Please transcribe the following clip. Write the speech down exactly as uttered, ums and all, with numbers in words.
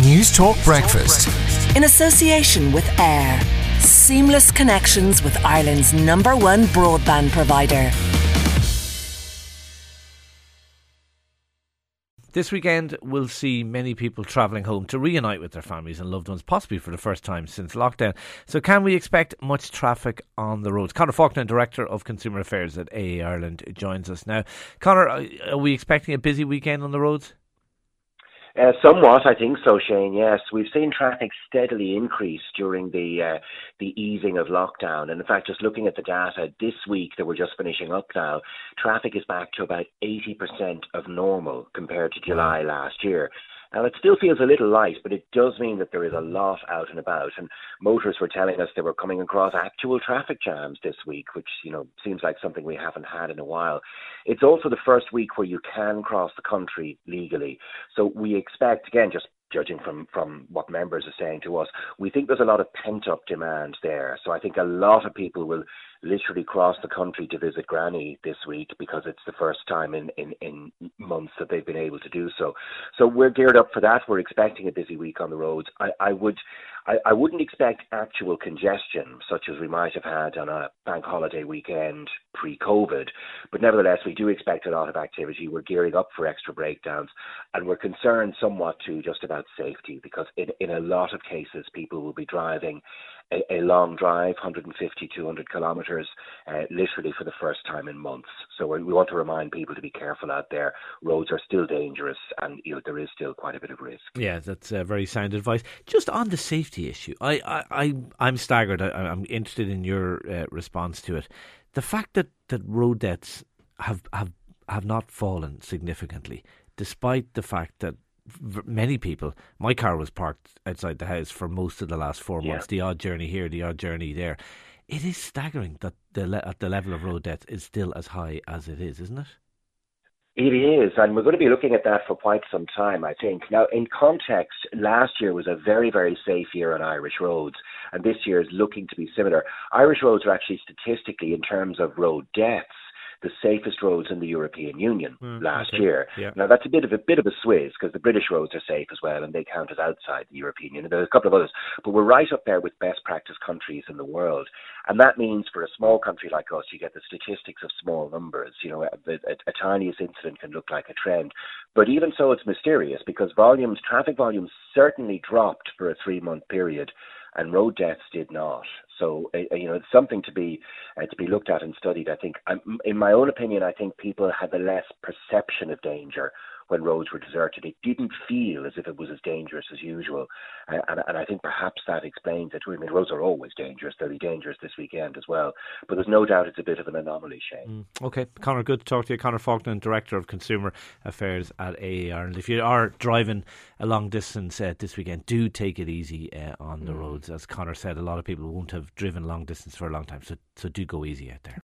News Talk Breakfast. In association with Air. Seamless connections with Ireland's number one broadband provider. This weekend we'll see many people travelling home to reunite with their families and loved ones, possibly for the first time since lockdown. So can we expect much traffic on the roads? Conor Faulkner, Director of Consumer Affairs at A A Ireland, joins us now. Conor, are we expecting a busy weekend on the roads? Uh, somewhat, I think so, Shane, yes. We've seen traffic steadily increase during the uh, the easing of lockdown. And in fact, just looking at the data this week that we're just finishing up now, traffic is back to about eighty percent of normal compared to July last year. Now, it still feels a little light, but it does mean that there is a lot out and about. And motorists were telling us they were coming across actual traffic jams this week, which, you know, seems like something we haven't had in a while. It's also the first week where you can cross the country legally. So we expect, again, just judging from, from what members are saying to us, we think there's a lot of pent-up demand there. So I think a lot of people will literally cross the country to visit Granny this week because it's the first time in, in, in months that they've been able to do so. So we're geared up for that. We're expecting a busy week on the roads. I, I would, I, I wouldn't expect actual congestion such as we might have had on a bank holiday weekend pre-COVID, but nevertheless we do expect a lot of activity. We're gearing up for extra breakdowns, and we're concerned somewhat too just about safety, because in, in a lot of cases people will be driving a, a long drive, one hundred fifty, two hundred kilometres, uh, literally for the first time in months. So we we want to remind people to be careful out there. Roads are still dangerous, and you know there is still quite a bit of risk. Yeah, that's uh, very sound advice. Just on the safety issue, I, I, I, I'm staggered. I, I'm interested in your uh, response to it. The fact that, that road deaths have, have, have not fallen significantly, despite the fact that many people, my car was parked outside the house for most of the last four months, yeah. the odd journey here, the odd journey there. It is staggering that the le- at the level of road death is still as high as it is, isn't it? It is, and we're going to be looking at that for quite some time, I think. Now, in context, last year was a very, very safe year on Irish roads, and this year is looking to be similar. Irish roads are actually statistically, in terms of road deaths, the safest roads in the European Union mm, last okay. year. Yeah. Now, that's a bit of a bit of a swizz, because the British roads are safe as well, and they count as outside the European Union. There's a couple of others, but we're right up there with best practice countries in the world. And that means for a small country like us, you get the statistics of small numbers. You know, a, a, a tiniest incident can look like a trend. But even so, it's mysterious, because volumes, traffic volumes certainly dropped for a three-month period, and road deaths did not. So, uh, you know, it's something to be uh, to be looked at and studied, I think. I'm, in my own opinion, I think people had the less perception of danger when roads were deserted. It didn't feel as if it was as dangerous as usual. Uh, and, and I think perhaps that explains it. I mean, roads are always dangerous. They'll be dangerous this weekend as well. But there's no doubt it's a bit of an anomaly, Shane. Mm, OK. Conor, good to talk to you. Conor Faulkner, Director of Consumer Affairs at A A Ireland. If you are driving a long distance uh, this weekend, do take it easy uh, on the mm. roads. As Conor said, a lot of people won't have driven long distance for a long time. So, so do go easy out there.